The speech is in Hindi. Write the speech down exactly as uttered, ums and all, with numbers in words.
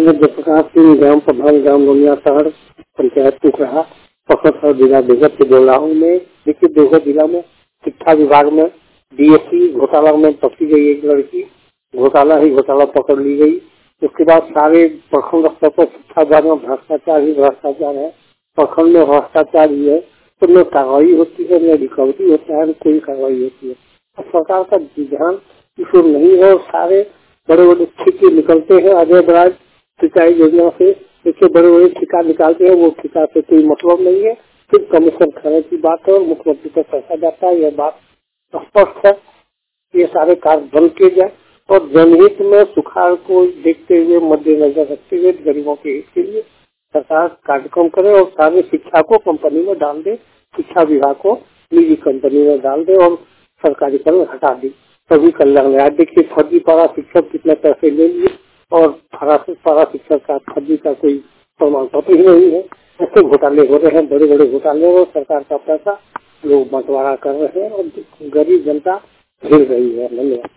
मैं जयप्रकाश सिंह, ग्राम प्रधान, ग्राम लोनिया शहर, पंचायत कुकराहा, पकड़ जिला देवघर से बोल रहा हूँ। मैं देखिए देवघर जिला में शिक्षा विभाग में डीएससी घोटाला में पकड़ी गई एक लड़की, घोटाला ही घोटाला पकड़ ली गई। उसके बाद सारे प्रखंड स्तर पर शिक्षा विभाग में भ्रष्टाचार ही भ्रष्टाचार है, प्रखंड में भ्रष्टाचार ही है। तो न कार्रवाई होती है, न रिकवरी होता है, न कोई कार्रवाई होती है। तो सरकार का ध्यान इस ओर नहीं है और सारे बड़े बड़े ठेके निकलते हैं अजय बराज सिंचाई योजना से। देखिए बड़े बड़े ठेका निकालते हैं, वो ठेका से कोई मतलब नहीं है, सिर्फ कमीशन खाने की बात है और मुख्यमंत्री तक पैसा जाता है। यह बात स्पष्ट है। ये सारे कार्य बंद किए जाए और जनहित में सुखाड़ को देखते हुए, मद्देनजर रखते हुए गरीबों के हित के लिए सरकार कार्यक्रम करे और सारे शिक्षा को कंपनी में डाल दे, शिक्षा विभाग को निजी कंपनी में डाल दे और सरकारीकरण हटा दे, तभी कल्याण है। आज देखिए फर्जी पारा शिक्षक कितने पैसे ले लिए और पारा शिक्षक का फर्जी का कोई प्रमाण पत्र ही नहीं है। ऐसे घोटाले हो रहे हैं, बड़े बड़े घोटाले, और सरकार का पैसा लोग बंटवारा कर रहे हैं और गरीब जनता हिल रही है। धन्यवाद।